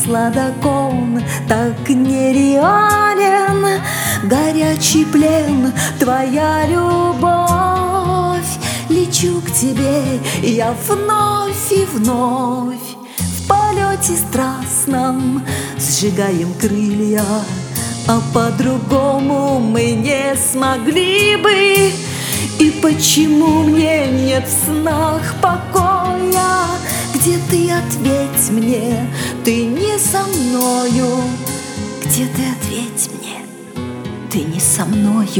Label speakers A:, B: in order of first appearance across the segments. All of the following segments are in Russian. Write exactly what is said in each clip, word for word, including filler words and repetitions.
A: сладок он, так нереален, горячий плен, твоя любовь. Лечу к тебе я вновь и вновь, в полете страстном сжигаем крылья, а по-другому мы не смогли бы. И почему мне нет в снах покоя? Где ты, ответь мне, ты не со мною? Где ты, ответь мне, ты не со мною?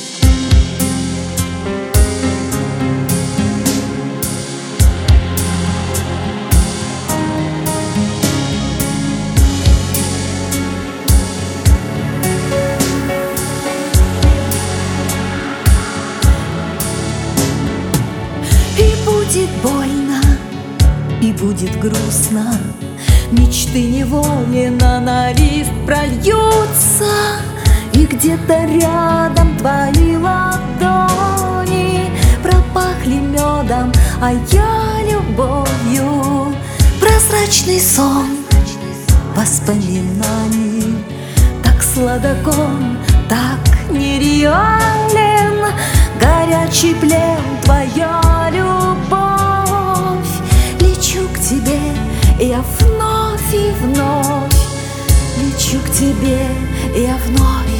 A: Будет больно и будет грустно, мечты невольно на лист прольются, и где-то рядом твои ладони пропахли медом, а я любовью. Прозрачный сон воспоминаний, так сладок он, так нереален, горячий плен, твоя любовь. Лечу к тебе я вновь и вновь, лечу к тебе я вновь